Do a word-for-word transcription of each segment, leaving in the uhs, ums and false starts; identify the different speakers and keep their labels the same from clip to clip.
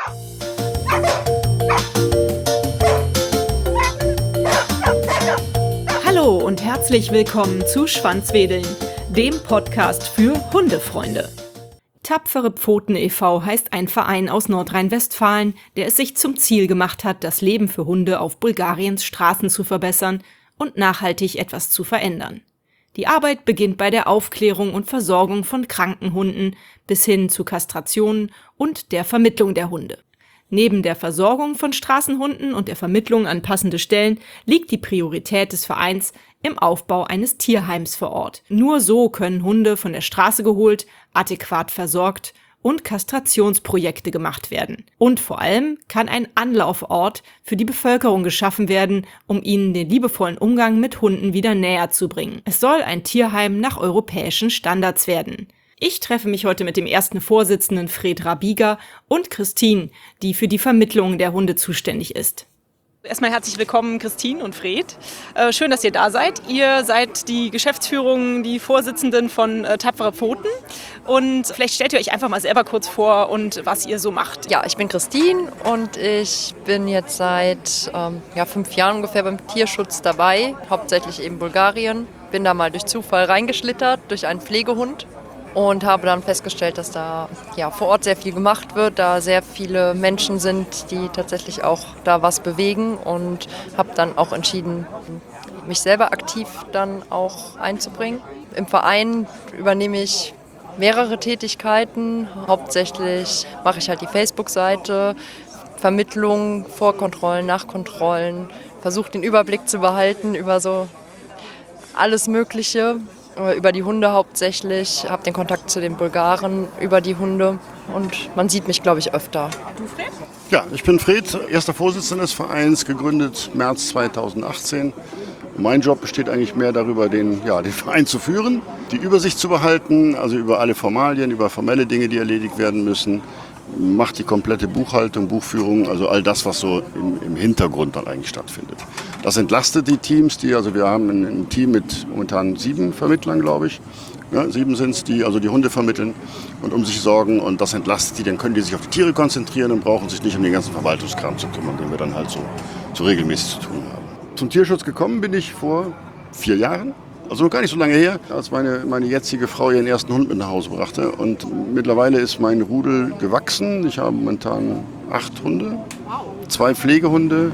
Speaker 1: Hallo und herzlich willkommen zu Schwanzwedeln, dem Podcast für Hundefreunde. Tapfere Pfoten e V heißt ein Verein aus Nordrhein-Westfalen, der es sich zum Ziel gemacht hat, das Leben für Hunde auf Bulgariens Straßen zu verbessern und nachhaltig etwas zu verändern. Die Arbeit beginnt bei der Aufklärung und Versorgung von kranken Hunden bis hin zu Kastrationen und der Vermittlung der Hunde. Neben der Versorgung von Straßenhunden und der Vermittlung an passende Stellen liegt die Priorität des Vereins im Aufbau eines Tierheims vor Ort. Nur so können Hunde von der Straße geholt, adäquat versorgt und Kastrationsprojekte gemacht werden. Und vor allem kann ein Anlaufort für die Bevölkerung geschaffen werden, um ihnen den liebevollen Umgang mit Hunden wieder näher zu bringen. Es soll ein Tierheim nach europäischen Standards werden. Ich treffe mich heute mit dem ersten Vorsitzenden Fred Rabiger und Christine, die für die Vermittlung der Hunde zuständig ist. Erstmal herzlich willkommen, Christine und Fred. Äh, schön, dass ihr da seid. Ihr seid die Geschäftsführung, die Vorsitzenden von äh, Tapfere Pfoten. Und vielleicht stellt ihr euch einfach mal selber kurz vor und was ihr so macht.
Speaker 2: Ja, ich bin Christine und ich bin jetzt seit ähm, ja, fünf Jahren ungefähr beim Tierschutz dabei, hauptsächlich eben Bulgarien. Bin da mal durch Zufall reingeschlittert, durch einen Pflegehund. Und habe dann festgestellt, dass da ja, vor Ort sehr viel gemacht wird, da sehr viele Menschen sind, die tatsächlich auch da was bewegen, und habe dann auch entschieden, mich selber aktiv dann auch einzubringen. Im Verein übernehme ich mehrere Tätigkeiten. Hauptsächlich mache ich halt die Facebook-Seite, Vermittlung, Vorkontrollen, Nachkontrollen, versuche den Überblick zu behalten über so alles Mögliche. Über die Hunde hauptsächlich, habe den Kontakt zu den Bulgaren über die Hunde und man sieht mich, glaube ich, öfter.
Speaker 1: Du, Fred?
Speaker 3: Ja, ich bin Fred, erster Vorsitzender des Vereins, gegründet März zweitausendachtzehn. Mein Job besteht eigentlich mehr darüber, den, ja, den Verein zu führen, die Übersicht zu behalten, also über alle Formalien, über formelle Dinge, die erledigt werden müssen. Macht die komplette Buchhaltung, Buchführung, also all das, was so im, im Hintergrund dann eigentlich stattfindet. Das entlastet die Teams, die, also wir haben ein, ein Team mit momentan sieben Vermittlern, glaube ich. Ja, sieben sind es, die also die Hunde vermitteln und um sich sorgen, und das entlastet die, dann können die sich auf die Tiere konzentrieren und brauchen sich nicht um den ganzen Verwaltungskram zu kümmern, den wir dann halt so, so regelmäßig zu tun haben. Zum Tierschutz gekommen bin ich vor vier Jahren. Also noch gar nicht so lange her, als meine, meine jetzige Frau ihren ersten Hund mit nach Hause brachte. Und mittlerweile ist mein Rudel gewachsen. Ich habe momentan acht Hunde, zwei Pflegehunde,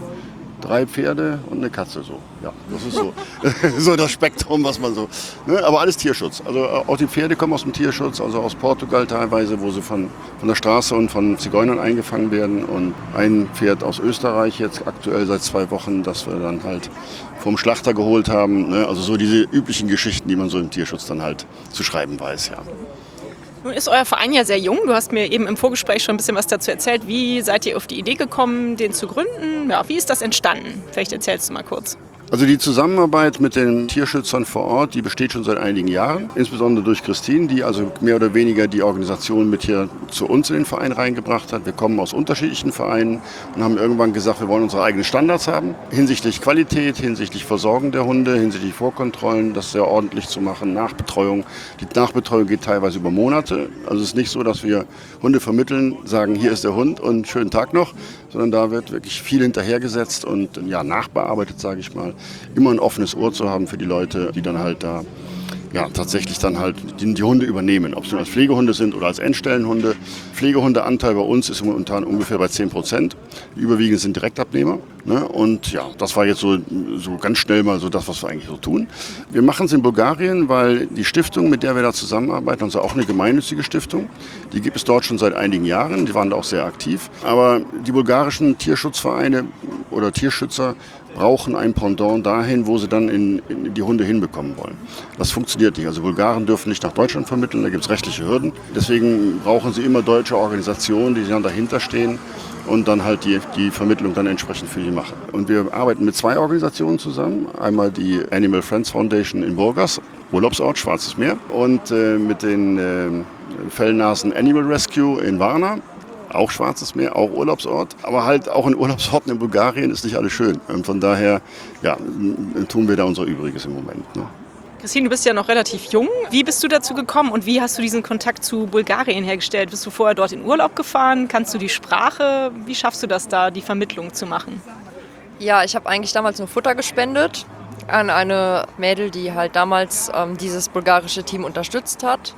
Speaker 3: drei Pferde und eine Katze. So, ja, das ist so, so das Spektrum, was man so. Ne? Aber alles Tierschutz. Also auch die Pferde kommen aus dem Tierschutz, also aus Portugal teilweise, wo sie von, von der Straße und von Zigeunern eingefangen werden. Und ein Pferd aus Österreich jetzt aktuell seit zwei Wochen, das wir dann halt vom Schlachter geholt haben. Ne? Also so diese üblichen Geschichten, die man so im Tierschutz dann halt zu schreiben weiß, ja.
Speaker 1: Nun ist euer Verein ja sehr jung. Du hast mir eben im Vorgespräch schon ein bisschen was dazu erzählt. Wie seid ihr auf die Idee gekommen, den zu gründen? Ja, wie ist das entstanden? Vielleicht erzählst du mal kurz.
Speaker 3: Also die Zusammenarbeit mit den Tierschützern vor Ort, die besteht schon seit einigen Jahren. Insbesondere durch Christine, die also mehr oder weniger die Organisation mit hier zu uns in den Verein reingebracht hat. Wir kommen aus unterschiedlichen Vereinen und haben irgendwann gesagt, wir wollen unsere eigenen Standards haben. Hinsichtlich Qualität, hinsichtlich Versorgung der Hunde, hinsichtlich Vorkontrollen, das sehr ordentlich zu machen, Nachbetreuung. Die Nachbetreuung geht teilweise über Monate. Also es ist nicht so, dass wir Hunde vermitteln, sagen, hier ist der Hund und schönen Tag noch, sondern da wird wirklich viel hinterhergesetzt und ja, nachbearbeitet, sage ich mal. Immer ein offenes Ohr zu haben für die Leute, die dann halt da ja, tatsächlich dann halt die, die Hunde übernehmen. Ob es nun als Pflegehunde sind oder als Endstellenhunde. Pflegehundeanteil bei uns ist momentan ungefähr bei zehn Prozent. Die überwiegend sind Direktabnehmer. Ne? Und ja, das war jetzt so, so ganz schnell mal so das, was wir eigentlich so tun. Wir machen es in Bulgarien, weil die Stiftung, mit der wir da zusammenarbeiten, also auch eine gemeinnützige Stiftung, die gibt es dort schon seit einigen Jahren. Die waren da auch sehr aktiv. Aber die bulgarischen Tierschutzvereine oder Tierschützer brauchen ein Pendant dahin, wo sie dann in, in die Hunde hinbekommen wollen. Das funktioniert nicht. Also Bulgaren dürfen nicht nach Deutschland vermitteln, da gibt es rechtliche Hürden. Deswegen brauchen sie immer deutsche Organisationen, die dann dahinter stehen und dann halt die, die Vermittlung dann entsprechend für die machen. Und wir arbeiten mit zwei Organisationen zusammen. Einmal die Animal Friends Foundation in Burgas, Urlaubsort, Schwarzes Meer, und äh, mit den äh, Fellnasen Animal Rescue in Varna. Auch Schwarzes Meer, auch Urlaubsort. Aber halt auch in Urlaubsorten in Bulgarien ist nicht alles schön. Und von daher ja, tun wir da unser Übriges im Moment. Ne?
Speaker 1: Christine, du bist ja noch relativ jung. Wie bist du dazu gekommen und wie hast du diesen Kontakt zu Bulgarien hergestellt? Bist du vorher dort in Urlaub gefahren? Kannst du die Sprache? Wie schaffst du das da, die Vermittlung zu machen?
Speaker 2: Ja, ich habe eigentlich damals nur Futter gespendet an eine Mädel, die halt damals ähm, dieses bulgarische Team unterstützt hat.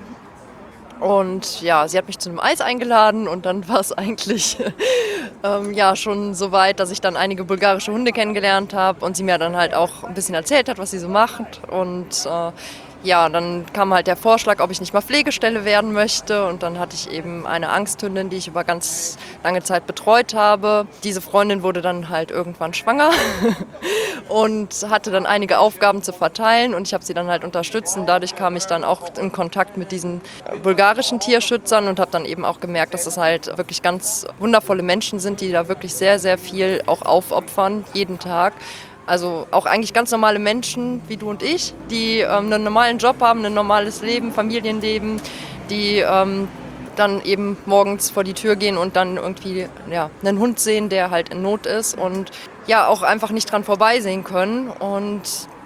Speaker 2: Und ja, sie hat mich zu einem Eis eingeladen und dann war es eigentlich ähm, ja, schon so weit, dass ich dann einige bulgarische Hunde kennengelernt habe und sie mir dann halt auch ein bisschen erzählt hat, was sie so macht. Und äh, ja, dann kam halt der Vorschlag, ob ich nicht mal Pflegestelle werden möchte. Und dann hatte ich eben eine Angsthündin, die ich über ganz lange Zeit betreut habe. Diese Freundin wurde dann halt irgendwann schwanger und hatte dann einige Aufgaben zu verteilen. Und ich habe sie dann halt unterstützt. Und dadurch kam ich dann auch in Kontakt mit diesen bulgarischen Tierschützern und habe dann eben auch gemerkt, dass es halt wirklich ganz wundervolle Menschen sind, die da wirklich sehr, sehr viel auch aufopfern, jeden Tag. Also auch eigentlich ganz normale Menschen wie du und ich, die ähm, einen normalen Job haben, ein normales Leben, Familienleben, die ähm, dann eben morgens vor die Tür gehen und dann irgendwie ja, einen Hund sehen, der halt in Not ist und ja auch einfach nicht dran vorbeisehen können. Und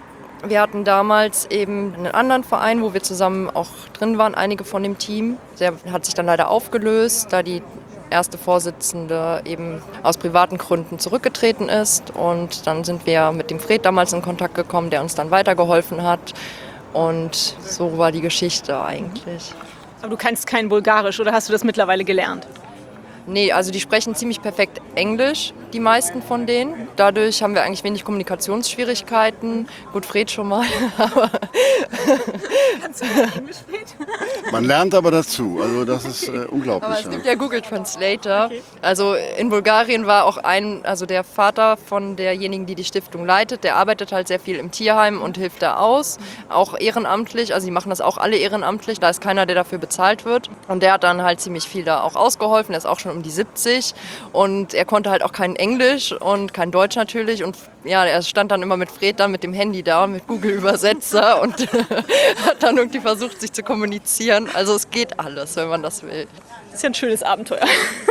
Speaker 2: wir hatten damals eben einen anderen Verein, wo wir zusammen auch drin waren, einige von dem Team. Der hat sich dann leider aufgelöst, da die erste Vorsitzende eben aus privaten Gründen zurückgetreten ist. Und dann sind wir mit dem Fred damals in Kontakt gekommen, der uns dann weitergeholfen hat. Und so war die Geschichte eigentlich.
Speaker 1: Aber du kannst kein Bulgarisch oder hast du das mittlerweile gelernt?
Speaker 2: Nee, also die sprechen ziemlich perfekt Englisch, die meisten von denen. Dadurch haben wir eigentlich wenig Kommunikationsschwierigkeiten. Gut, Fred schon mal, aber...
Speaker 1: Kannst du nicht Englisch, Fred?
Speaker 3: Man lernt aber dazu, also das ist äh, unglaublich.
Speaker 2: Aber es gibt ja Google Translator. Okay. Also in Bulgarien war auch ein, also der Vater von derjenigen, die die Stiftung leitet, der arbeitet halt sehr viel im Tierheim und hilft da aus, auch ehrenamtlich. Also die machen das auch alle ehrenamtlich, da ist keiner, der dafür bezahlt wird. Und der hat dann halt ziemlich viel da auch ausgeholfen, der ist auch schon um die siebzig und er konnte halt auch kein Englisch und kein Deutsch natürlich und ja, er stand dann immer mit Fred dann mit dem Handy da, mit Google-Übersetzer und hat dann irgendwie versucht, sich zu kommunizieren. Also es geht alles, wenn man das will.
Speaker 1: Das ist ja ein schönes Abenteuer.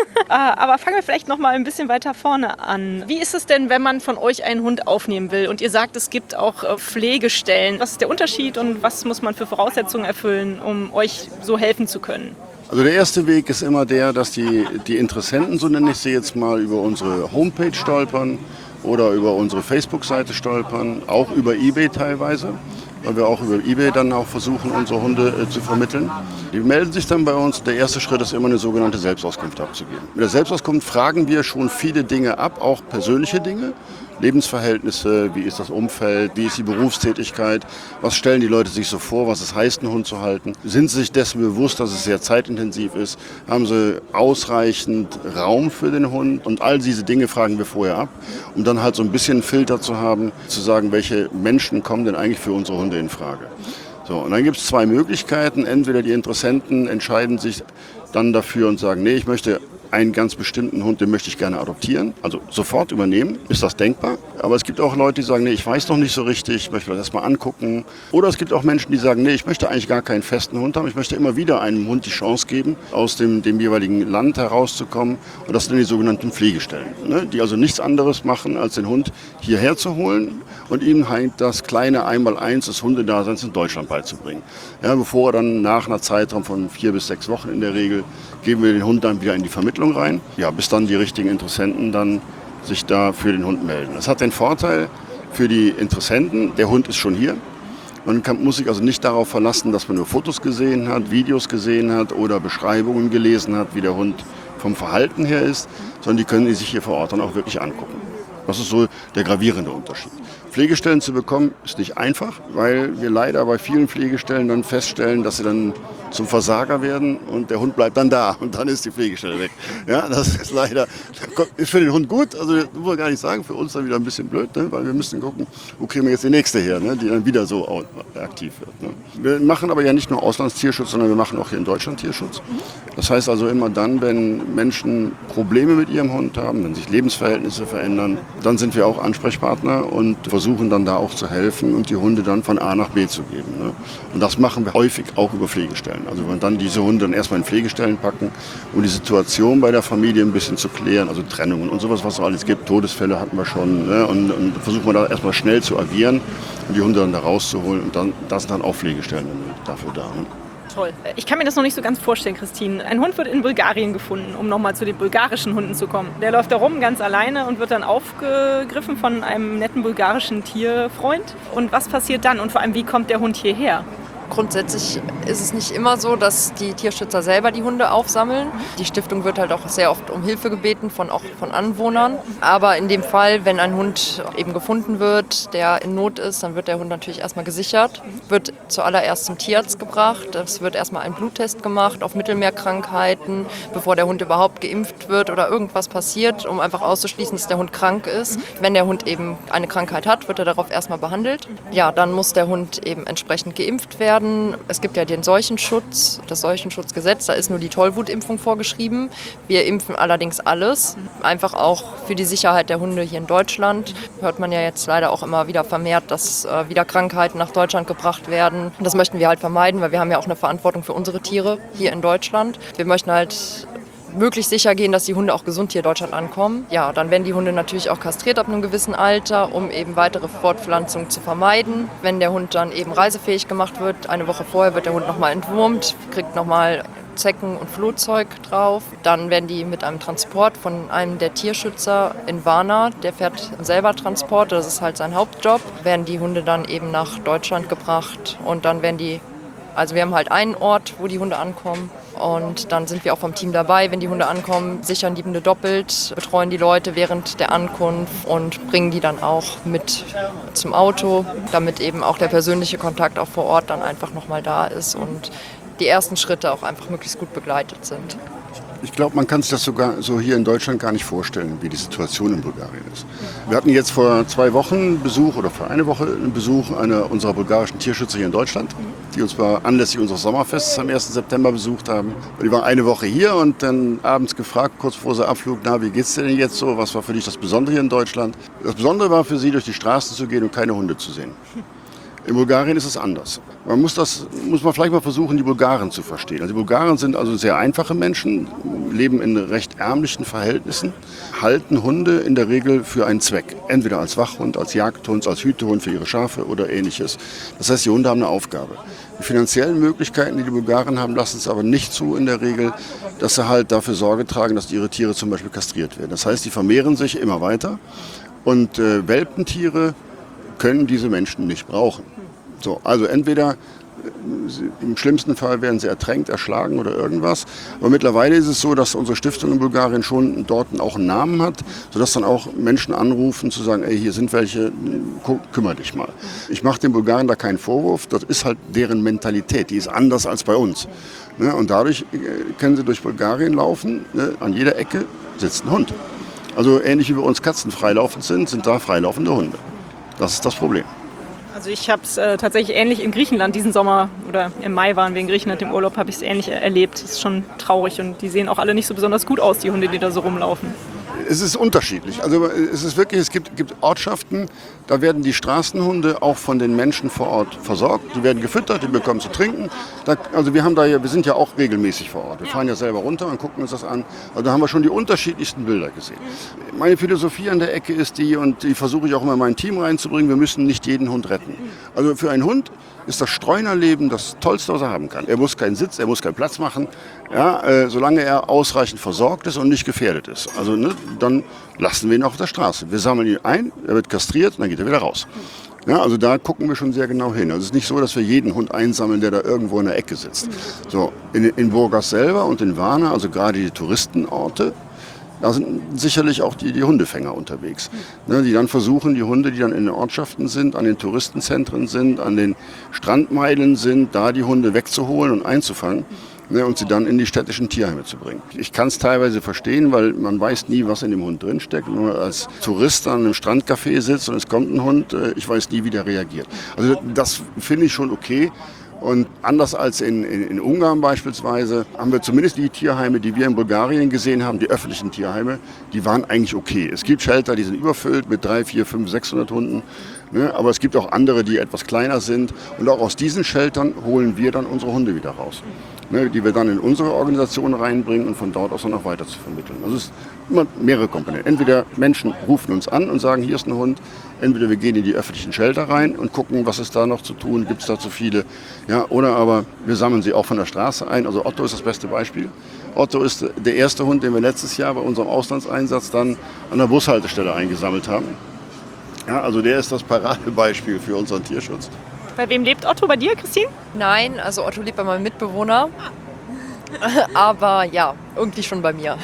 Speaker 1: Aber fangen wir vielleicht noch mal ein bisschen weiter vorne an. Wie ist es denn, wenn man von euch einen Hund aufnehmen will und ihr sagt, es gibt auch Pflegestellen? Was ist der Unterschied und was muss man für Voraussetzungen erfüllen, um euch so helfen zu können?
Speaker 3: Also der erste Weg ist immer der, dass die, die Interessenten, so nenne ich sie jetzt mal, über unsere Homepage stolpern oder über unsere Facebook-Seite stolpern, auch über eBay teilweise, weil wir auch über eBay dann auch versuchen, unsere Hunde äh, zu vermitteln. Die melden sich dann bei uns. Der erste Schritt ist immer, eine sogenannte Selbstauskunft abzugeben. Mit der Selbstauskunft fragen wir schon viele Dinge ab, auch persönliche Dinge. Lebensverhältnisse, wie ist das Umfeld, wie ist die Berufstätigkeit, was stellen die Leute sich so vor, was es heißt, einen Hund zu halten. Sind sie sich dessen bewusst, dass es sehr zeitintensiv ist? Haben sie ausreichend Raum für den Hund? Und all diese Dinge fragen wir vorher ab, um dann halt so ein bisschen einen Filter zu haben, zu sagen, welche Menschen kommen denn eigentlich für unsere Hunde in Frage. So, und dann gibt es zwei Möglichkeiten. Entweder die Interessenten entscheiden sich dann dafür und sagen, nee, ich möchte einen ganz bestimmten Hund, den möchte ich gerne adoptieren, also sofort übernehmen, ist das denkbar. Aber es gibt auch Leute, die sagen, nee, ich weiß noch nicht so richtig, ich möchte das erstmal angucken. Oder es gibt auch Menschen, die sagen, nee, ich möchte eigentlich gar keinen festen Hund haben, ich möchte immer wieder einem Hund die Chance geben, aus dem, dem jeweiligen Land herauszukommen. Und das sind die sogenannten Pflegestellen, ne? Die also nichts anderes machen, als den Hund hierher zu holen und ihm halt das kleine Einmaleins des Hundedaseins in Deutschland beizubringen. Ja, bevor er dann nach einer Zeitraum von vier bis sechs Wochen in der Regel, geben wir den Hund dann wieder in die Vermittlung rein, ja, bis dann die richtigen Interessenten dann sich da für den Hund melden. Das hat den Vorteil für die Interessenten, der Hund ist schon hier. Man kann, muss sich also nicht darauf verlassen, dass man nur Fotos gesehen hat, Videos gesehen hat oder Beschreibungen gelesen hat, wie der Hund vom Verhalten her ist, sondern die können die sich hier vor Ort dann auch wirklich angucken. Das ist so der gravierende Unterschied. Pflegestellen zu bekommen ist nicht einfach, weil wir leider bei vielen Pflegestellen dann feststellen, dass sie dann zum Versager werden und der Hund bleibt dann da und dann ist die Pflegestelle weg. Ja, das ist leider, ist für den Hund gut, also das muss man gar nicht sagen, für uns dann wieder ein bisschen blöd, ne? Weil wir müssen gucken, wo kriegen wir jetzt die nächste her, ne? Die dann wieder so aktiv wird. Ne? Wir machen aber ja nicht nur Auslandstierschutz, sondern wir machen auch hier in Deutschland Tierschutz. Das heißt also immer dann, wenn Menschen Probleme mit ihrem Hund haben, wenn sich Lebensverhältnisse verändern, dann sind wir auch Ansprechpartner und versuchen versuchen dann da auch zu helfen und die Hunde dann von A nach B zu geben. Ne? Und das machen wir häufig auch über Pflegestellen. Also wenn dann diese Hunde dann erstmal in Pflegestellen packen, um die Situation bei der Familie ein bisschen zu klären, also Trennungen und sowas, was es alles gibt, Todesfälle hatten wir schon, ne? und, und versuchen wir da erstmal schnell zu agieren und die Hunde dann da rauszuholen und dann, das sind dann auch Pflegestellen dafür da. Ne?
Speaker 1: Toll. Ich kann mir das noch nicht so ganz vorstellen, Christine. Ein Hund wird in Bulgarien gefunden, um nochmal zu den bulgarischen Hunden zu kommen. Der läuft da rum ganz alleine und wird dann aufgegriffen von einem netten bulgarischen Tierfreund. Und was passiert dann? Und vor allem, wie kommt der Hund hierher?
Speaker 2: Grundsätzlich ist es nicht immer so, dass die Tierschützer selber die Hunde aufsammeln. Die Stiftung wird halt auch sehr oft um Hilfe gebeten, von, auch von Anwohnern. Aber in dem Fall, wenn ein Hund eben gefunden wird, der in Not ist, dann wird der Hund natürlich erstmal gesichert, wird zuallererst zum Tierarzt gebracht. Es wird erstmal ein Bluttest gemacht auf Mittelmeerkrankheiten, bevor der Hund überhaupt geimpft wird oder irgendwas passiert, um einfach auszuschließen, dass der Hund krank ist. Wenn der Hund eben eine Krankheit hat, wird er darauf erstmal behandelt. Ja, dann muss der Hund eben entsprechend geimpft werden. Es gibt ja den Seuchenschutz, das Seuchenschutzgesetz, da ist nur die Tollwutimpfung vorgeschrieben. Wir impfen allerdings alles, einfach auch für die Sicherheit der Hunde hier in Deutschland. Hört man ja jetzt leider auch immer wieder vermehrt, dass äh, wieder Krankheiten nach Deutschland gebracht werden. Das möchten wir halt vermeiden, weil wir haben ja auch eine Verantwortung für unsere Tiere hier in Deutschland. Wir möchten halt möglichst sicher gehen, dass die Hunde auch gesund hier in Deutschland ankommen. Ja, dann werden die Hunde natürlich auch kastriert ab einem gewissen Alter, um eben weitere Fortpflanzung zu vermeiden. Wenn der Hund dann eben reisefähig gemacht wird, eine Woche vorher wird der Hund nochmal entwurmt, kriegt nochmal Zecken- und Flohzeug drauf. Dann werden die mit einem Transport von einem der Tierschützer in Varna, der fährt selber Transport, das ist halt sein Hauptjob, werden die Hunde dann eben nach Deutschland gebracht und dann werden die, also wir haben halt einen Ort, wo die Hunde ankommen. Und dann sind wir auch vom Team dabei, wenn die Hunde ankommen, sichern die Hunde doppelt, betreuen die Leute während der Ankunft und bringen die dann auch mit zum Auto, damit eben auch der persönliche Kontakt auch vor Ort dann einfach nochmal da ist und die ersten Schritte auch einfach möglichst gut begleitet sind.
Speaker 3: Ich glaube, man kann sich das sogar so hier in Deutschland gar nicht vorstellen, wie die Situation in Bulgarien ist. Wir hatten jetzt vor zwei Wochen Besuch oder vor einer Woche einen Besuch einer unserer bulgarischen Tierschützer hier in Deutschland, die uns mal anlässlich unseres Sommerfestes am ersten September besucht haben. Die waren eine Woche hier und dann abends gefragt, kurz vor unserem Abflug, na, wie geht's dir denn jetzt so? Was war für dich das Besondere hier in Deutschland? Das Besondere war für sie, durch die Straßen zu gehen und keine Hunde zu sehen. In Bulgarien ist es anders. Man muss das, muss man vielleicht mal versuchen, die Bulgaren zu verstehen. Also die Bulgaren sind also sehr einfache Menschen, leben in recht ärmlichen Verhältnissen, halten Hunde in der Regel für einen Zweck. Entweder als Wachhund, als Jagdhund, als Hütehund für ihre Schafe oder ähnliches. Das heißt, die Hunde haben eine Aufgabe. Die finanziellen Möglichkeiten, die die Bulgaren haben, lassen es aber nicht zu in der Regel, dass sie halt dafür Sorge tragen, dass ihre Tiere zum Beispiel kastriert werden. Das heißt, die vermehren sich immer weiter und äh, Welpentiere können diese Menschen nicht brauchen. So, also entweder im schlimmsten Fall werden sie ertränkt, erschlagen oder irgendwas. Aber mittlerweile ist es so, dass unsere Stiftung in Bulgarien schon dort auch einen Namen hat, sodass dann auch Menschen anrufen, zu sagen, ey, hier sind welche, kümmere dich mal. Ich mache den Bulgaren da keinen Vorwurf, das ist halt deren Mentalität, die ist anders als bei uns. Und dadurch können sie durch Bulgarien laufen, an jeder Ecke sitzt ein Hund. Also ähnlich wie bei uns Katzen freilaufend sind, sind da freilaufende Hunde. Das ist das Problem.
Speaker 1: Also ich habe es äh, tatsächlich ähnlich in Griechenland diesen Sommer oder im Mai waren wir in Griechenland im Urlaub, habe ich es ähnlich erlebt. Das ist schon traurig und die sehen auch alle nicht so besonders gut aus, die Hunde, die da so rumlaufen.
Speaker 3: Es ist unterschiedlich. Also es ist wirklich, es gibt, gibt Ortschaften, da werden die Straßenhunde auch von den Menschen vor Ort versorgt. Die werden gefüttert, die bekommen zu trinken. Da, also wir haben da ja, wir sind ja auch regelmäßig vor Ort. Wir fahren ja selber runter und gucken uns das an. Also da haben wir schon die unterschiedlichsten Bilder gesehen. Meine Philosophie an der Ecke ist die, und die versuche ich auch immer in mein Team reinzubringen, wir müssen nicht jeden Hund retten. Also für einen Hund ist das Streunerleben das Tollste, was er haben kann. Er muss keinen Sitz, er muss keinen Platz machen, ja, äh, solange er ausreichend versorgt ist und nicht gefährdet ist. Also ne, dann lassen wir ihn auf der Straße. Wir sammeln ihn ein, er wird kastriert und dann geht er wieder raus. Ja, also da gucken wir schon sehr genau hin. Also es ist nicht so, dass wir jeden Hund einsammeln, der da irgendwo in der Ecke sitzt. So, in, in Burgas selber und in Varna, also gerade die Touristenorte, da sind sicherlich auch die, die Hundefänger unterwegs, ne, die dann versuchen, die Hunde, die dann in den Ortschaften sind, an den Touristenzentren sind, an den Strandmeilen sind, da die Hunde wegzuholen und einzufangen, ne, und sie dann in die städtischen Tierheime zu bringen. Ich kann es teilweise verstehen, weil man weiß nie, was in dem Hund drinsteckt. Wenn man als Tourist an einem Strandcafé sitzt und es kommt ein Hund, ich weiß nie, wie der reagiert. Also das finde ich schon okay. Und anders als in, in, in Ungarn beispielsweise, haben wir zumindest die Tierheime, die wir in Bulgarien gesehen haben, die öffentlichen Tierheime, die waren eigentlich okay. Es gibt Shelter, die sind überfüllt mit drei, vier, fünf, sechshundert Hunden. Ne? Aber es gibt auch andere, die etwas kleiner sind. Und auch aus diesen Sheltern holen wir dann unsere Hunde wieder raus. Ne? Die wir dann in unsere Organisation reinbringen und von dort aus dann auch weiter zu vermitteln. Also es ist immer mehrere Komponenten. Entweder Menschen rufen uns an und sagen, hier ist ein Hund. Entweder wir gehen in die öffentlichen Shelter rein und gucken, was ist da noch zu tun, gibt es da zu viele. Ja, oder aber wir sammeln sie auch von der Straße ein. Also Otto ist das beste Beispiel. Otto ist der erste Hund, den wir letztes Jahr bei unserem Auslandseinsatz dann an der Bushaltestelle eingesammelt haben. Ja, also der ist das Paradebeispiel für unseren Tierschutz.
Speaker 1: Bei wem lebt Otto? Bei dir, Christine?
Speaker 2: Nein, also Otto lebt bei meinem Mitbewohner. Aber ja, irgendwie schon bei mir.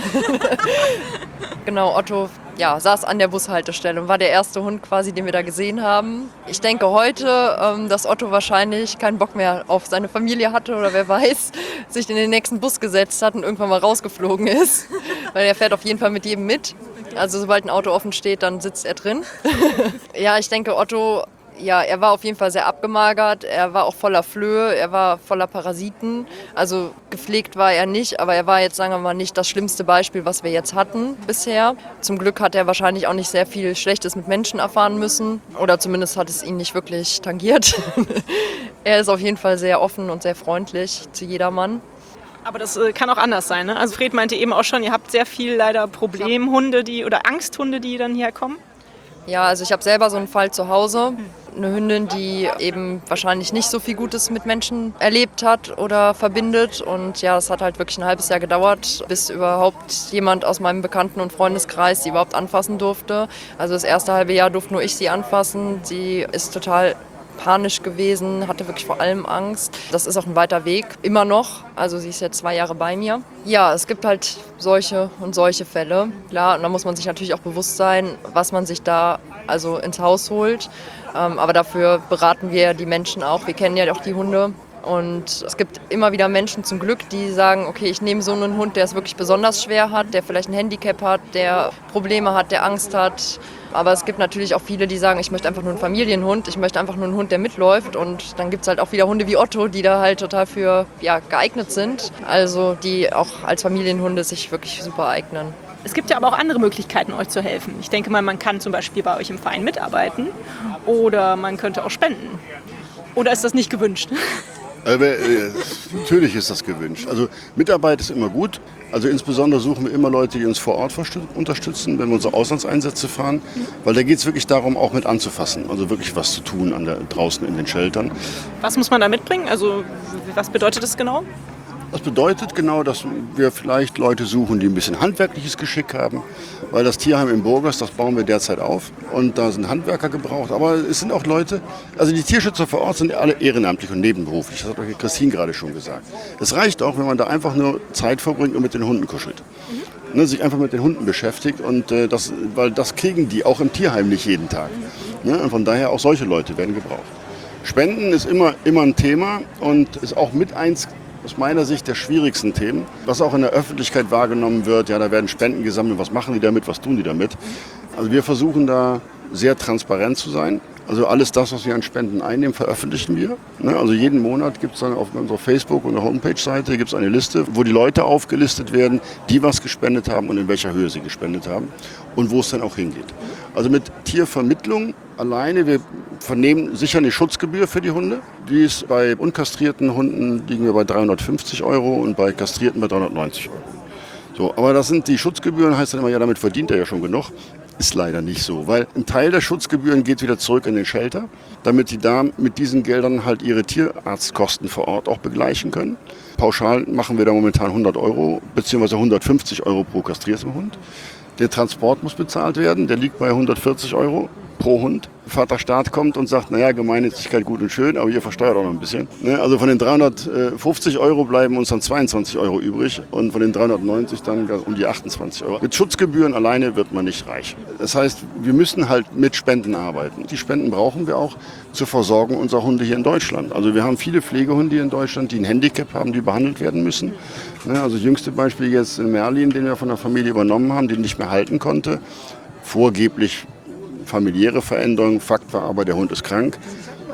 Speaker 2: Genau, Otto ja, saß an der Bushaltestelle und war der erste Hund quasi, den wir da gesehen haben. Ich denke heute, ähm, dass Otto wahrscheinlich keinen Bock mehr auf seine Familie hatte oder wer weiß, sich in den nächsten Bus gesetzt hat und irgendwann mal rausgeflogen ist. Weil er fährt auf jeden Fall mit jedem mit. Also sobald ein Auto offen steht, dann sitzt er drin. Ja, ich denke, Otto... Ja, er war auf jeden Fall sehr abgemagert, er war auch voller Flöhe, er war voller Parasiten. Also gepflegt war er nicht, aber er war jetzt, sagen wir mal, nicht das schlimmste Beispiel, was wir jetzt hatten bisher. Zum Glück hat er wahrscheinlich auch nicht sehr viel Schlechtes mit Menschen erfahren müssen oder zumindest hat es ihn nicht wirklich tangiert. Er ist auf jeden Fall sehr offen und sehr freundlich zu jedermann.
Speaker 1: Aber das äh, kann auch anders sein, ne? Also Fred meinte eben auch schon, ihr habt sehr viel leider Problemhunde, die oder Angsthunde, die dann hierher kommen.
Speaker 2: Ja, also ich habe selber so einen Fall zu Hause. Eine Hündin, die eben wahrscheinlich nicht so viel Gutes mit Menschen erlebt hat oder verbindet. Und ja, es hat halt wirklich ein halbes Jahr gedauert, bis überhaupt jemand aus meinem Bekannten- und Freundeskreis sie überhaupt anfassen durfte. Also das erste halbe Jahr durfte nur ich sie anfassen. Sie ist total panisch gewesen, hatte wirklich vor allem Angst. Das ist auch ein weiter Weg, immer noch. Also sie ist jetzt zwei Jahre bei mir. Ja, es gibt halt solche und solche Fälle. Klar, und da muss man sich natürlich auch bewusst sein, was man sich da also ins Haus holt. Ähm, aber dafür beraten wir die Menschen auch. Wir kennen ja auch die Hunde. Und es gibt immer wieder Menschen zum Glück, die sagen, okay, ich nehme so einen Hund, der es wirklich besonders schwer hat, der vielleicht ein Handicap hat, der Probleme hat, der Angst hat. Aber es gibt natürlich auch viele, die sagen, ich möchte einfach nur einen Familienhund, ich möchte einfach nur einen Hund, der mitläuft. Und dann gibt es halt auch wieder Hunde wie Otto, die da halt total für ja, geeignet sind. Also die auch als Familienhunde sich wirklich super eignen.
Speaker 1: Es gibt ja aber auch andere Möglichkeiten, euch zu helfen. Ich denke mal, man kann zum Beispiel bei euch im Verein mitarbeiten oder man könnte auch spenden. Oder ist das nicht gewünscht?
Speaker 3: Aber, äh, natürlich ist das gewünscht. Also Mitarbeit ist immer gut. Also insbesondere suchen wir immer Leute, die uns vor Ort unterstützen, wenn wir unsere Auslandseinsätze fahren. Weil da geht es wirklich darum, auch mit anzufassen. Also wirklich was zu tun an der, draußen in den Sheltern.
Speaker 1: Was muss man da mitbringen? Also was bedeutet das genau?
Speaker 3: Das bedeutet genau, dass wir vielleicht Leute suchen, die ein bisschen handwerkliches Geschick haben, weil das Tierheim in Burgos, das bauen wir derzeit auf und da sind Handwerker gebraucht, aber es sind auch Leute, also die Tierschützer vor Ort sind alle ehrenamtlich und nebenberuflich, das hat euch Christine gerade schon gesagt. Es reicht auch, wenn man da einfach nur Zeit verbringt und mit den Hunden kuschelt. Mhm. Ne, sich einfach mit den Hunden beschäftigt und äh, das, weil das kriegen die auch im Tierheim nicht jeden Tag. Ne, und von daher auch solche Leute werden gebraucht. Spenden ist immer, immer ein Thema und ist auch mit eins aus meiner Sicht der schwierigsten Themen, was auch in der Öffentlichkeit wahrgenommen wird. Ja, da werden Spenden gesammelt, was machen die damit, was tun die damit. Also wir versuchen da sehr transparent zu sein. Also alles das, was wir an Spenden einnehmen, veröffentlichen wir. Also jeden Monat gibt es dann auf unserer Facebook- und Homepage-Seite gibt's eine Liste, wo die Leute aufgelistet werden, die was gespendet haben und in welcher Höhe sie gespendet haben und wo es dann auch hingeht. Also mit Tiervermittlung alleine, wir vernehmen sicher eine Schutzgebühr für die Hunde. Die ist bei unkastrierten Hunden liegen wir bei dreihundertfünfzig Euro und bei kastrierten bei dreihundertneunzig Euro. So, aber das sind die Schutzgebühren, heißt dann immer, ja, damit verdient er ja schon genug. Ist leider nicht so, weil ein Teil der Schutzgebühren geht wieder zurück in den Shelter, damit die da mit diesen Geldern halt ihre Tierarztkosten vor Ort auch begleichen können. Pauschal machen wir da momentan hundert Euro bzw. hundertfünfzig Euro pro kastrierten Hund. Der Transport muss bezahlt werden, der liegt bei hundertvierzig Euro pro Hund. Vater Staat kommt und sagt, naja, Gemeinnützigkeit gut und schön, aber ihr versteuert auch noch ein bisschen. Also von den dreihundertfünfzig Euro bleiben uns dann zweiundzwanzig Euro übrig und von den dreihundertneunzig dann um die achtundzwanzig Euro. Mit Schutzgebühren alleine wird man nicht reich. Das heißt, wir müssen halt mit Spenden arbeiten. Die Spenden brauchen wir auch zur Versorgung unserer Hunde hier in Deutschland. Also wir haben viele Pflegehunde hier in Deutschland, die ein Handicap haben, die behandelt werden müssen. Also das jüngste Beispiel jetzt in Merlin, den wir von der Familie übernommen haben, den nicht mehr halten konnte. Vorgeblich familiäre Veränderung, Fakt war aber, der Hund ist krank.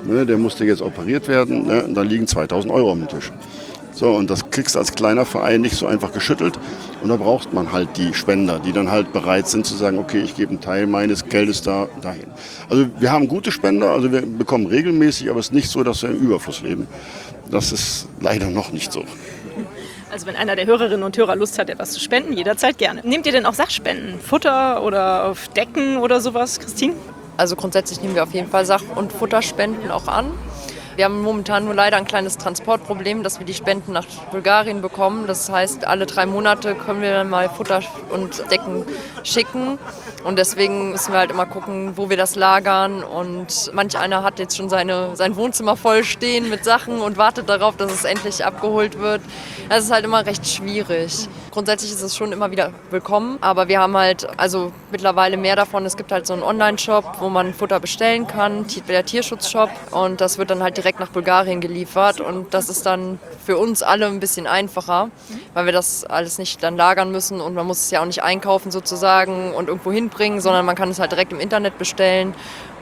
Speaker 3: Ne, der musste jetzt operiert werden, ne, und da liegen zweitausend Euro auf dem Tisch. So, und das kriegst du als kleiner Verein nicht so einfach geschüttelt. Und da braucht man halt die Spender, die dann halt bereit sind zu sagen, okay, ich gebe einen Teil meines Geldes da dahin. Also wir haben gute Spender, also wir bekommen regelmäßig, aber es ist nicht so, dass wir im Überfluss leben. Das ist leider noch nicht so.
Speaker 1: Also wenn einer der Hörerinnen und Hörer Lust hat, etwas zu spenden, jederzeit gerne. Nehmt ihr denn auch Sachspenden? Futter oder auf Decken oder sowas, Christine?
Speaker 2: Also grundsätzlich nehmen wir auf jeden Fall Sach- und Futterspenden auch an. Wir haben momentan nur leider ein kleines Transportproblem, dass wir die Spenden nach Bulgarien bekommen. Das heißt, alle drei Monate können wir dann mal Futter und Decken schicken. Und deswegen müssen wir halt immer gucken, wo wir das lagern. Und manch einer hat jetzt schon seine, sein Wohnzimmer voll stehen mit Sachen und wartet darauf, dass es endlich abgeholt wird. Das ist halt immer recht schwierig. Grundsätzlich ist es schon immer wieder willkommen, aber wir haben halt also mittlerweile mehr davon. Es gibt halt so einen Online-Shop, wo man Futter bestellen kann, der Tierschutzshop. Und das wird dann halt direkt nach Bulgarien geliefert. Und das ist dann für uns alle ein bisschen einfacher, weil wir das alles nicht dann lagern müssen und man muss es ja auch nicht einkaufen sozusagen und irgendwo hinbringen, sondern man kann es halt direkt im Internet bestellen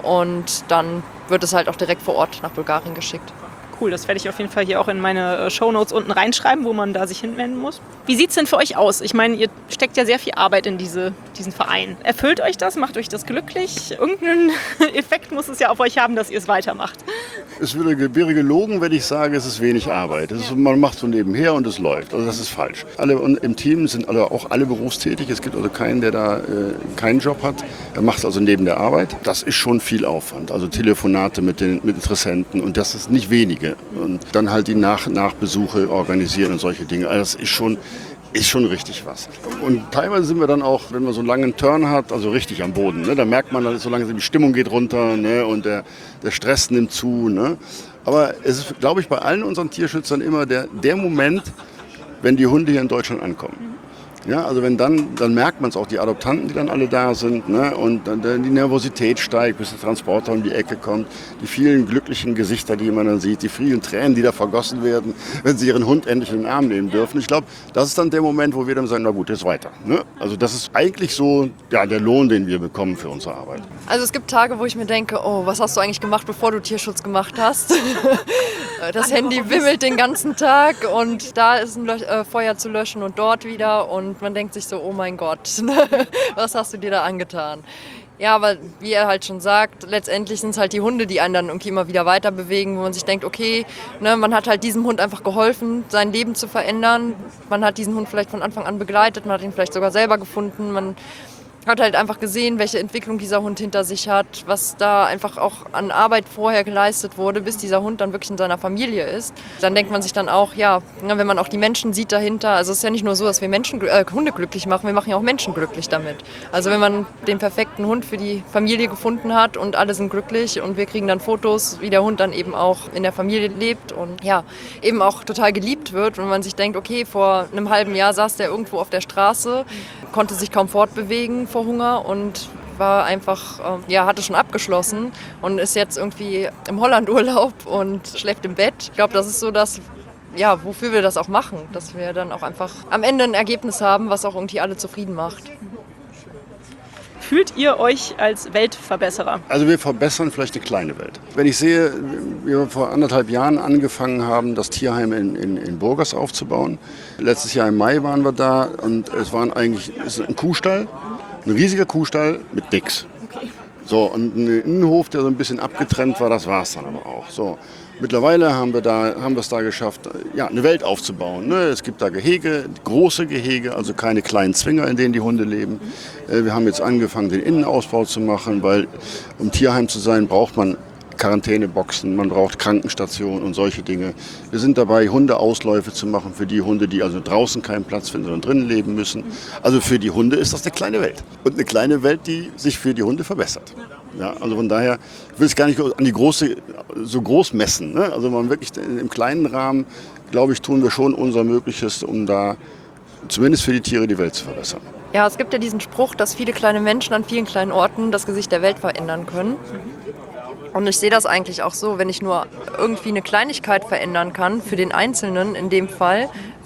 Speaker 2: und dann wird es halt auch direkt vor Ort nach Bulgarien geschickt.
Speaker 1: Cool, das werde ich auf jeden Fall hier auch in meine Shownotes unten reinschreiben, wo man da sich hinwenden muss. Wie sieht es denn für euch aus? Ich meine, ihr steckt ja sehr viel Arbeit in diese, diesen Verein. Erfüllt euch das? Macht euch das glücklich? Irgendeinen Effekt muss es ja auf euch haben, dass ihr es weitermacht.
Speaker 3: Es würde, wäre gelogen, wenn ich sage, es ist wenig Arbeit. Es ist, man macht so nebenher und es läuft. Also das ist falsch. Alle im Team sind alle, auch alle berufstätig. Es gibt also keinen, der da äh, keinen Job hat. Er macht also neben der Arbeit. Das ist schon viel Aufwand. Also Telefonate mit den mit Interessenten und das ist nicht wenige. Und dann halt die Nach Nachbesuche organisieren und solche Dinge. Also das ist schon, ist schon richtig was. Und teilweise sind wir dann auch, wenn man so einen langen Turn hat, also richtig am Boden. Ne? Da merkt man, so langsam die Stimmung geht runter, ne? Und der, der Stress nimmt zu. Ne? Aber es ist, glaube ich, bei allen unseren Tierschützern immer der, der Moment, wenn die Hunde hier in Deutschland ankommen. Ja, also wenn dann, dann merkt man es auch, die Adoptanten, die dann alle da sind, ne? Und dann die Nervosität steigt, bis der Transporter um die Ecke kommt, die vielen glücklichen Gesichter, die man dann sieht, die vielen Tränen, die da vergossen werden, wenn sie ihren Hund endlich in den Arm nehmen dürfen. Ich glaube, das ist dann der Moment, wo wir dann sagen, na gut, jetzt weiter. Ne? Also das ist eigentlich so ja, der Lohn, den wir bekommen für unsere Arbeit.
Speaker 2: Also es gibt Tage, wo ich mir denke, oh, was hast du eigentlich gemacht, bevor du Tierschutz gemacht hast? Das Handy wimmelt den ganzen Tag und da ist ein Lö- äh, Feuer zu löschen und dort wieder und man denkt sich so, oh mein Gott, was hast du dir da angetan? Ja, aber wie er halt schon sagt, letztendlich sind es halt die Hunde, die einen dann irgendwie immer wieder weiter bewegen, wo man sich denkt, okay, ne, man hat halt diesem Hund einfach geholfen, sein Leben zu verändern. Man hat diesen Hund vielleicht von Anfang an begleitet, man hat ihn vielleicht sogar selber gefunden, man hat halt einfach gesehen, welche Entwicklung dieser Hund hinter sich hat, was da einfach auch an Arbeit vorher geleistet wurde, bis dieser Hund dann wirklich in seiner Familie ist. Dann denkt man sich dann auch, ja, wenn man auch die Menschen sieht dahinter, also es ist ja nicht nur so, dass wir Menschen, äh, Hunde glücklich machen, wir machen ja auch Menschen glücklich damit. Also wenn man den perfekten Hund für die Familie gefunden hat und alle sind glücklich und wir kriegen dann Fotos, wie der Hund dann eben auch in der Familie lebt und ja, eben auch total geliebt wird und man sich denkt, okay, vor einem halben Jahr saß der irgendwo auf der Straße, konnte sich kaum fortbewegen vor Hunger und war einfach, äh, ja, hatte schon abgeschlossen und ist jetzt irgendwie im Hollandurlaub und schläft im Bett. Ich glaube, das ist so das, ja, wofür wir das auch machen, dass wir dann auch einfach am Ende ein Ergebnis haben, was auch irgendwie alle zufrieden macht.
Speaker 1: Fühlt ihr euch als Weltverbesserer?
Speaker 3: Also wir verbessern vielleicht eine kleine Welt. Wenn ich sehe, wie wir vor anderthalb Jahren angefangen haben, das Tierheim in, in, in Burgas aufzubauen. Letztes Jahr im Mai waren wir da und es waren eigentlich es ist ein Kuhstall, ein riesiger Kuhstall mit nix. Okay. So, und ein Innenhof, der so ein bisschen abgetrennt war, das war es dann aber auch. So. Mittlerweile haben wir da, haben wir es da geschafft, ja, eine Welt aufzubauen. Ne? Es gibt da Gehege, große Gehege, also keine kleinen Zwinger, in denen die Hunde leben. Äh, wir haben jetzt angefangen, den Innenausbau zu machen, weil um Tierheim zu sein, braucht man Quarantäneboxen, man braucht Krankenstationen und solche Dinge. Wir sind dabei, Hundeausläufe zu machen für die Hunde, die also draußen keinen Platz finden, sondern drinnen leben müssen. Also für die Hunde ist das eine kleine Welt. Und eine kleine Welt, die sich für die Hunde verbessert. Ja, also von daher will ich es gar nicht an die große, so groß messen. Ne? Also man wirklich im kleinen Rahmen, glaube ich, tun wir schon unser Mögliches, um da zumindest für die Tiere die Welt zu verbessern.
Speaker 2: Ja, es gibt ja diesen Spruch, dass viele kleine Menschen an vielen kleinen Orten das Gesicht der Welt verändern können. Und ich sehe das eigentlich auch so, wenn ich nur irgendwie eine Kleinigkeit verändern kann, für den Einzelnen in dem Fall,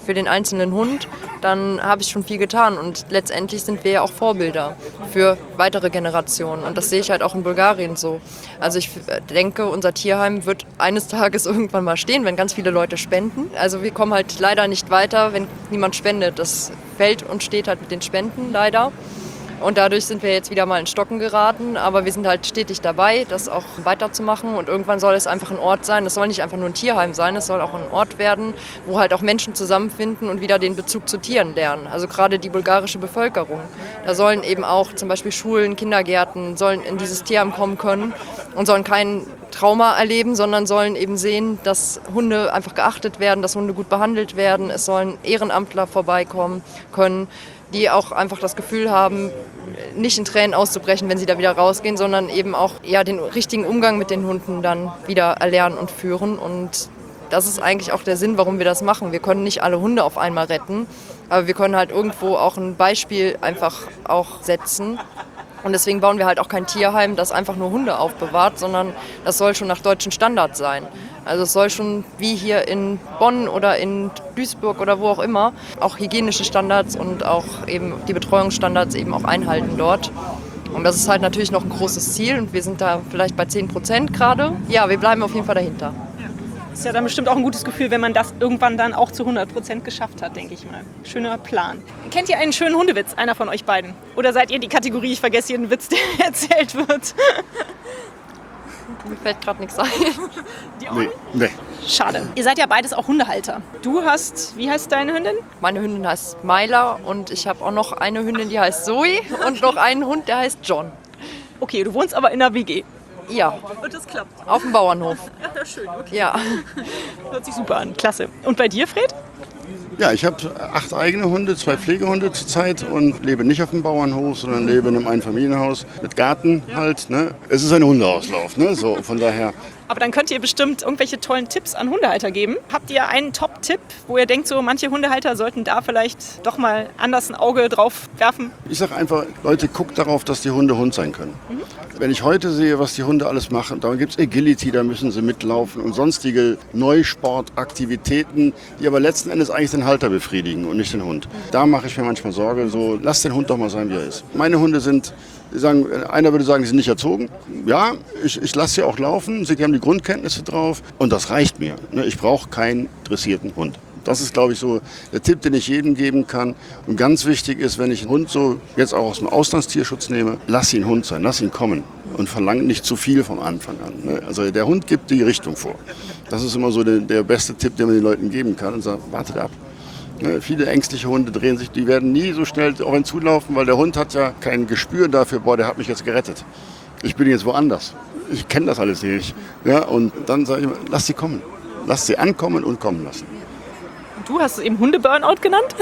Speaker 2: für den einzelnen Hund, dann habe ich schon viel getan. Und letztendlich sind wir ja auch Vorbilder für weitere Generationen. Und das sehe ich halt auch in Bulgarien so. Also ich denke, unser Tierheim wird eines Tages irgendwann mal stehen, wenn ganz viele Leute spenden. Also wir kommen halt leider nicht weiter, wenn niemand spendet. Das fällt und steht halt mit den Spenden leider. Und dadurch sind wir jetzt wieder mal in Stocken geraten, aber wir sind halt stetig dabei, das auch weiterzumachen und irgendwann soll es einfach ein Ort sein, es soll nicht einfach nur ein Tierheim sein, es soll auch ein Ort werden, wo halt auch Menschen zusammenfinden und wieder den Bezug zu Tieren lernen, also gerade die bulgarische Bevölkerung. Da sollen eben auch zum Beispiel Schulen, Kindergärten, sollen in dieses Tierheim kommen können und sollen kein Trauma erleben, sondern sollen eben sehen, dass Hunde einfach geachtet werden, dass Hunde gut behandelt werden, es sollen Ehrenamtler vorbeikommen können, die auch einfach das Gefühl haben, nicht in Tränen auszubrechen, wenn sie da wieder rausgehen, sondern eben auch ja, den richtigen Umgang mit den Hunden dann wieder erlernen und führen. Und das ist eigentlich auch der Sinn, warum wir das machen. Wir können nicht alle Hunde auf einmal retten, aber wir können halt irgendwo auch ein Beispiel einfach auch setzen. Und deswegen bauen wir halt auch kein Tierheim, das einfach nur Hunde aufbewahrt, sondern das soll schon nach deutschen Standards sein. Also es soll schon wie hier in Bonn oder in Duisburg oder wo auch immer auch hygienische Standards und auch eben die Betreuungsstandards eben auch einhalten dort. Und das ist halt natürlich noch ein großes Ziel und wir sind da vielleicht bei zehn Prozent gerade. Ja, wir bleiben auf jeden Fall dahinter.
Speaker 1: Das ist ja dann bestimmt auch ein gutes Gefühl, wenn man das irgendwann dann auch zu hundert Prozent geschafft hat, denke ich mal. Schöner Plan. Kennt ihr einen schönen Hundewitz, einer von euch beiden? Oder seid ihr die Kategorie, ich vergesse jeden Witz, der erzählt wird?
Speaker 2: Mir fällt gerade nichts ein.
Speaker 1: Die nee, nee. Schade. Ihr seid ja beides auch Hundehalter. Du hast, wie heißt deine Hündin?
Speaker 2: Meine Hündin heißt Myla und ich habe auch noch eine Hündin, die heißt Zoe und noch einen Hund, der heißt John.
Speaker 1: Okay, du wohnst aber in einer W G.
Speaker 2: Ja.
Speaker 1: Und das klappt.
Speaker 2: Auf dem Bauernhof.
Speaker 1: Ja, schön, okay.
Speaker 2: Ja.
Speaker 1: Hört sich super an, klasse. Und bei dir, Fred?
Speaker 3: Ja, ich habe acht eigene Hunde, zwei Pflegehunde zurzeit und lebe nicht auf dem Bauernhof, sondern lebe in einem Einfamilienhaus mit Garten halt. Ne? Es ist ein Hundeauslauf, ne? So, von daher.
Speaker 1: Aber dann könnt ihr bestimmt irgendwelche tollen Tipps an Hundehalter geben. Habt ihr einen Top-Tipp, wo ihr denkt, so manche Hundehalter sollten da vielleicht doch mal anders ein Auge drauf werfen?
Speaker 3: Ich sage einfach, Leute, guckt darauf, dass die Hunde Hund sein können. Mhm. Wenn ich heute sehe, was die Hunde alles machen, da gibt es Agility, da müssen sie mitlaufen und sonstige Neusportaktivitäten, die aber letzten Endes eigentlich den Halter befriedigen und nicht den Hund. Da mache ich mir manchmal Sorge, so lasst den Hund doch mal sein, wie er ist. Meine Hunde sind, sagen, einer würde sagen, die sind nicht erzogen. Ja, ich, ich lasse sie auch laufen, sie haben die Grundkenntnisse drauf und das reicht mir. Ich brauche keinen dressierten Hund. Das ist, glaube ich, so der Tipp, den ich jedem geben kann. Und ganz wichtig ist, wenn ich einen Hund so jetzt auch aus dem Auslandstierschutz nehme, lass ihn Hund sein, lass ihn kommen und verlang nicht zu viel vom Anfang an. Also der Hund gibt die Richtung vor. Das ist immer so der, der beste Tipp, den man den Leuten geben kann und sagt, wartet ab. Ne, viele ängstliche Hunde drehen sich, die werden nie so schnell auf einen zulaufen, weil der Hund hat ja kein Gespür dafür, boah, der hat mich jetzt gerettet. Ich bin jetzt woanders. Ich kenne das alles nicht. Ja, und dann sage ich immer, lass sie kommen. Lass sie ankommen und kommen lassen.
Speaker 1: Du hast es eben Hunde-Burnout genannt?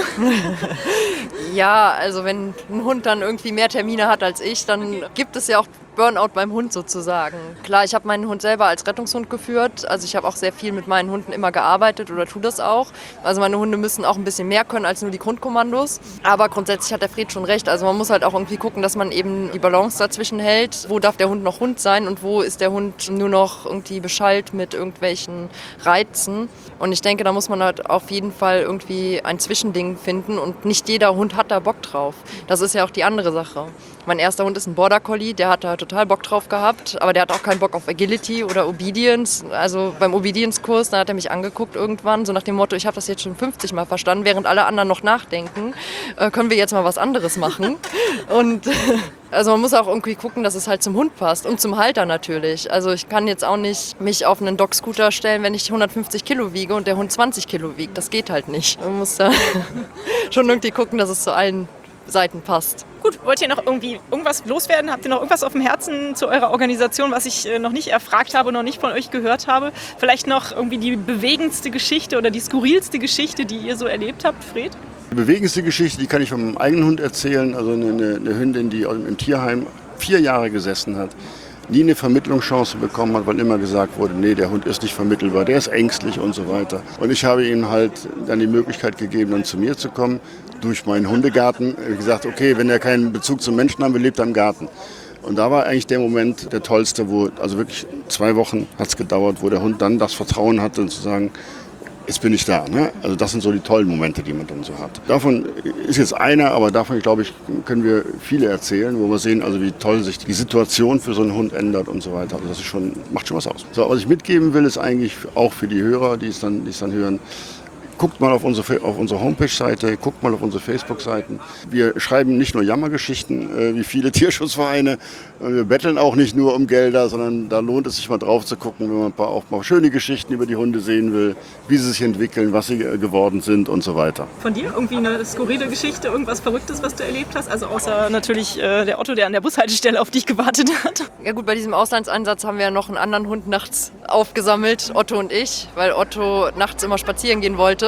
Speaker 2: Ja, also wenn ein Hund dann irgendwie mehr Termine hat als ich, dann gibt es ja auch Burnout beim Hund sozusagen. Klar, ich habe meinen Hund selber als Rettungshund geführt. Also ich habe auch sehr viel mit meinen Hunden immer gearbeitet oder tue das auch. Also meine Hunde müssen auch ein bisschen mehr können als nur die Grundkommandos. Aber grundsätzlich hat der Fred schon recht. Also man muss halt auch irgendwie gucken, dass man eben die Balance dazwischen hält. Wo darf der Hund noch Hund sein und wo ist der Hund nur noch irgendwie beschallt mit irgendwelchen Reizen. Und ich denke, da muss man halt auf jeden Fall irgendwie ein Zwischending finden und nicht jeder Hund hat da Bock drauf. Das ist ja auch die andere Sache. Mein erster Hund ist ein Border Collie, der hat da total Bock drauf gehabt, aber der hat auch keinen Bock auf Agility oder Obedience. Also beim Obedience-Kurs, da hat er mich angeguckt irgendwann, so nach dem Motto, ich habe das jetzt schon fünfzig Mal verstanden, während alle anderen noch nachdenken, äh, können wir jetzt mal was anderes machen. Und also man muss auch irgendwie gucken, dass es halt zum Hund passt und zum Halter natürlich. Also ich kann jetzt auch nicht mich auf einen Dog-Scooter stellen, wenn ich hundertfünfzig Kilo wiege und der Hund zwanzig Kilo wiegt. Das geht halt nicht. Man muss da schon irgendwie gucken, dass es zu allen Seiten passt.
Speaker 1: Gut, wollt ihr noch irgendwie irgendwas loswerden? Habt ihr noch irgendwas auf dem Herzen zu eurer Organisation, was ich äh, noch nicht erfragt habe, noch nicht von euch gehört habe? Vielleicht noch irgendwie die bewegendste Geschichte oder die skurrilste Geschichte, die ihr so erlebt habt, Fred?
Speaker 3: Die bewegendste Geschichte, die kann ich von meinem eigenen Hund erzählen. Also eine, eine Hündin, die im Tierheim vier Jahre gesessen hat, nie eine Vermittlungschance bekommen hat, weil immer gesagt wurde, nee, der Hund ist nicht vermittelbar, der ist ängstlich und so weiter. Und ich habe ihm halt dann die Möglichkeit gegeben, dann zu mir zu kommen, durch meinen Hundegarten. Ich habe gesagt, okay, wenn er keinen Bezug zum Menschen haben will, lebt er im Garten. Und da war eigentlich der Moment der tollste, wo, also wirklich zwei Wochen hat es gedauert, wo der Hund dann das Vertrauen hatte, zu sagen, jetzt bin ich da. Ne? Also das sind so die tollen Momente, die man dann so hat. Davon ist jetzt einer, aber davon, glaube ich, können wir viele erzählen, wo wir sehen, also wie toll sich die Situation für so einen Hund ändert und so weiter. Also das ist schon, macht schon was aus. So, was ich mitgeben will, ist eigentlich auch für die Hörer, die es dann, die es dann hören, guckt mal auf unsere, auf unsere Homepage-Seite, guckt mal auf unsere Facebook-Seiten. Wir schreiben nicht nur Jammergeschichten äh, wie viele Tierschutzvereine. Wir betteln auch nicht nur um Gelder, sondern da lohnt es sich mal drauf zu gucken, wenn man ein paar, auch mal schöne Geschichten über die Hunde sehen will, wie sie sich entwickeln, was sie äh, geworden sind und so weiter.
Speaker 1: Von dir irgendwie eine skurrile Geschichte, irgendwas Verrücktes, was du erlebt hast? Also außer natürlich äh, der Otto, der an der Bushaltestelle auf dich gewartet hat.
Speaker 2: Ja gut, bei diesem Auslandseinsatz haben wir ja noch einen anderen Hund nachts aufgesammelt, Otto und ich, weil Otto nachts immer spazieren gehen wollte.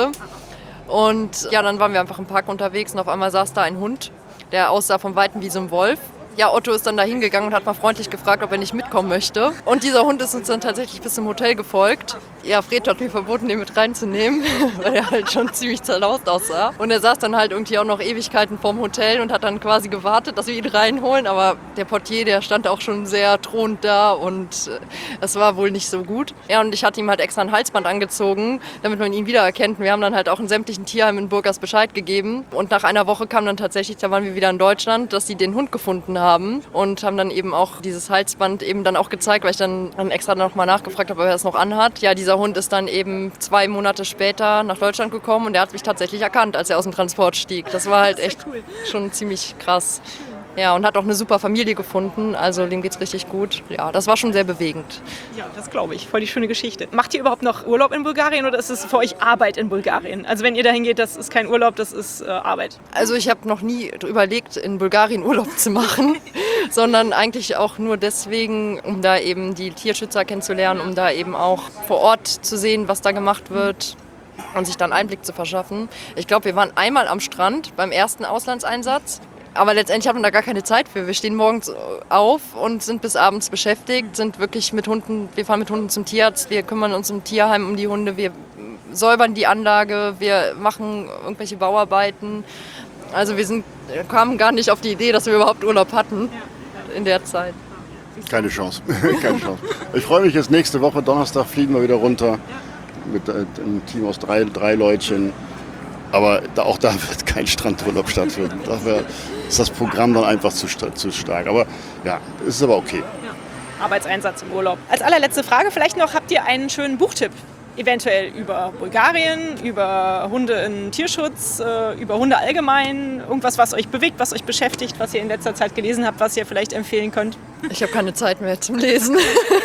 Speaker 2: Und ja, dann waren wir einfach im Park unterwegs und auf einmal saß da ein Hund, der aussah von Weitem wie so ein Wolf. Ja, Otto ist dann da hingegangen und hat mal freundlich gefragt, ob er nicht mitkommen möchte. Und dieser Hund ist uns dann tatsächlich bis zum Hotel gefolgt. Ja, Fred hat mir verboten, den mit reinzunehmen, weil er halt schon ziemlich zerlaust aussah. Und er saß dann halt irgendwie auch noch Ewigkeiten vorm Hotel und hat dann quasi gewartet, dass wir ihn reinholen. Aber der Portier, der stand auch schon sehr drohend da und es war wohl nicht so gut. Ja, und ich hatte ihm halt extra ein Halsband angezogen, damit man ihn wiedererkennt. Wir haben dann halt auch in sämtlichen Tierheimen in Burgas Bescheid gegeben. Und nach einer Woche kam dann tatsächlich, da waren wir wieder in Deutschland, dass sie den Hund gefunden haben. haben und haben dann eben auch dieses Halsband eben dann auch gezeigt, weil ich dann, dann extra nochmal nachgefragt habe, ob er das noch anhat. Ja, dieser Hund ist dann eben zwei Monate später nach Deutschland gekommen und er hat mich tatsächlich erkannt, als er aus dem Transport stieg. Das war halt echt schon ziemlich krass. Ja, und hat auch eine super Familie gefunden, also dem geht's richtig gut. Ja, das war schon sehr bewegend.
Speaker 1: Ja, das glaube ich. Voll die schöne Geschichte. Macht ihr überhaupt noch Urlaub in Bulgarien oder ist es für euch Arbeit in Bulgarien? Also wenn ihr dahin geht, das ist kein Urlaub, das ist äh, Arbeit.
Speaker 2: Also ich habe noch nie überlegt, in Bulgarien Urlaub zu machen, sondern eigentlich auch nur deswegen, um da eben die Tierschützer kennenzulernen, um da eben auch vor Ort zu sehen, was da gemacht wird. Und sich dann Einblick zu verschaffen. Ich glaube, wir waren einmal am Strand beim ersten Auslandseinsatz. Aber letztendlich hat man da gar keine Zeit für. Wir stehen morgens auf und sind bis abends beschäftigt, sind wirklich mit Hunden, wir fahren mit Hunden zum Tierarzt, wir kümmern uns im Tierheim um die Hunde, wir säubern die Anlage, wir machen irgendwelche Bauarbeiten. Also wir sind, kamen gar nicht auf die Idee, dass wir überhaupt Urlaub hatten in der Zeit.
Speaker 3: Keine Chance. Keine Chance. Ich freue mich jetzt nächste Woche, Donnerstag fliegen wir wieder runter mit einem Team aus drei, drei Leutchen. Aber da, auch da wird kein Strandurlaub stattfinden. Dafür ist das Programm dann einfach zu, zu stark. Aber ja, es ist aber okay.
Speaker 1: Ja. Arbeitseinsatz im Urlaub. Als allerletzte Frage vielleicht noch, habt ihr einen schönen Buchtipp? Eventuell über Bulgarien, über Hunde in Tierschutz, über Hunde allgemein. Irgendwas, was euch bewegt, was euch beschäftigt, was ihr in letzter Zeit gelesen habt, was ihr vielleicht empfehlen könnt?
Speaker 2: Ich habe keine Zeit mehr zum Lesen.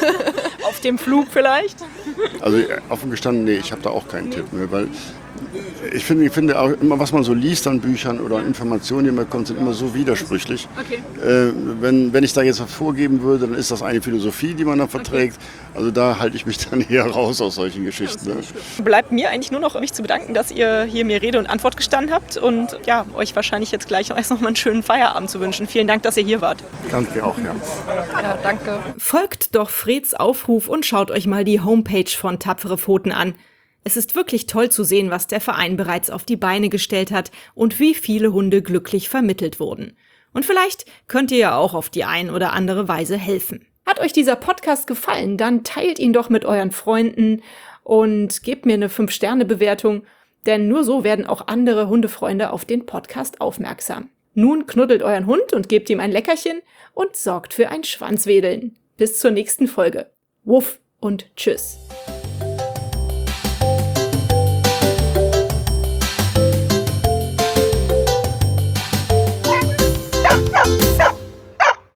Speaker 1: Auf dem Flug vielleicht?
Speaker 3: Also offen gestanden, nee, ich habe da auch keinen Tipp mehr, weil ich finde, ich finde auch immer, was man so liest an Büchern oder an Informationen, die man bekommt, sind immer so widersprüchlich. Okay. Äh, wenn, wenn ich da jetzt was vorgeben würde, dann ist das eine Philosophie, die man dann verträgt. Okay. Also da halte ich mich dann eher raus aus solchen Geschichten. Ja,
Speaker 1: ne? Bleibt mir eigentlich nur noch, mich zu bedanken, dass ihr hier mir Rede und Antwort gestanden habt und ja, euch wahrscheinlich jetzt gleich noch erst noch mal einen schönen Feierabend zu wünschen. Vielen Dank, dass ihr hier wart.
Speaker 3: Danke auch, ja.
Speaker 2: Ja, danke.
Speaker 1: Folgt doch Freds Aufruf und schaut euch mal die Homepage von Tapfere Pfoten an. Es ist wirklich toll zu sehen, was der Verein bereits auf die Beine gestellt hat und wie viele Hunde glücklich vermittelt wurden. Und vielleicht könnt ihr ja auch auf die ein oder andere Weise helfen. Hat euch dieser Podcast gefallen, dann teilt ihn doch mit euren Freunden und gebt mir eine fünf Sterne Bewertung, denn nur so werden auch andere Hundefreunde auf den Podcast aufmerksam. Nun knuddelt euren Hund und gebt ihm ein Leckerchen und sorgt für ein Schwanzwedeln. Bis zur nächsten Folge. Wuff und tschüss.